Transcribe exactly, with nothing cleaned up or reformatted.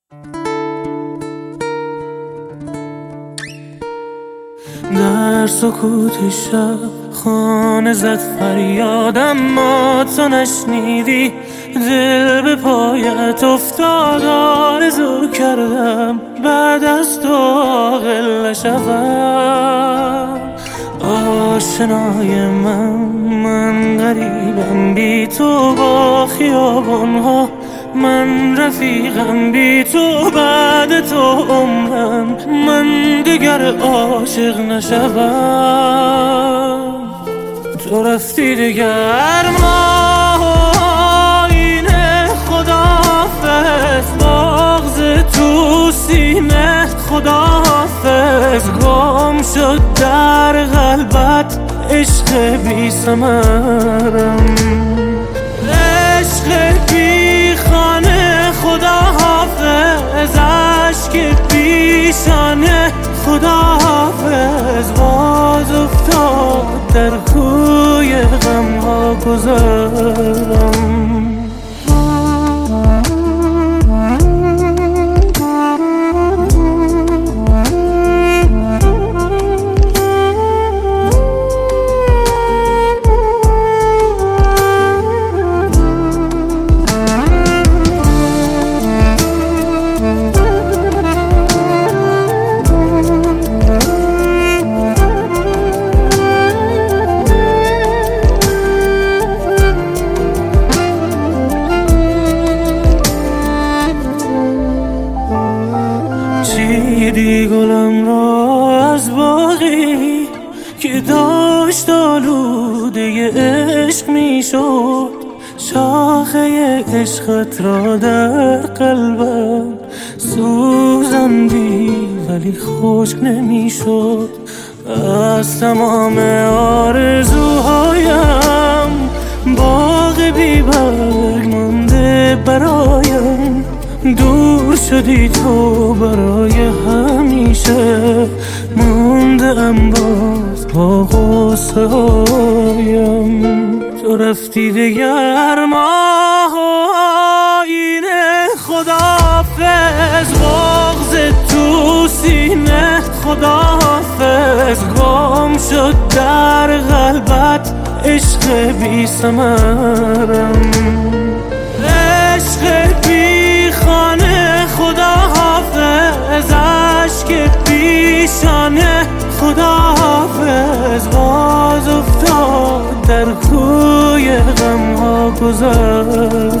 در سکوت شب خانه زد فریادم، ما تو نشنیدی. دل به پایت افتاد، آرزو کردم بعد از تو عاقل نشوم. آشنای من من غریبم بی تو با خیابانها، من رفیقم بی تو بعد تو عمرم، من دیگر عاشق نشوم. تو رفتی دیگر ما اینه، خداحافظ بغض تو سینه، خداحافظ گم شد در قلبت عشق بی ثمرم، عشق بی خانه، خداحافظ عشق پیشانه، خداحافظ باز افتاد در کوی غم ها گذرم. چیدی گلم را از باغی که داشت آلوده عشق می شد، شاخه عشقت را در قلبم سوزندی ولی خشک نمی شد. از تمام آرزوهایم باغ بی برگ مانده برایم، دور شدی تو برای همیشه، مونده ام باز با غصه هایم. تو رفتی دیگر ما اینه، خداحافظ بغض تو سینه، خداحافظ گم شد در قلبت عشق بی ثمرم، عشق بی خانه، خداحافظ عشق پیشانه، خداحافظ باز افتاد در کوی غم ها گذر.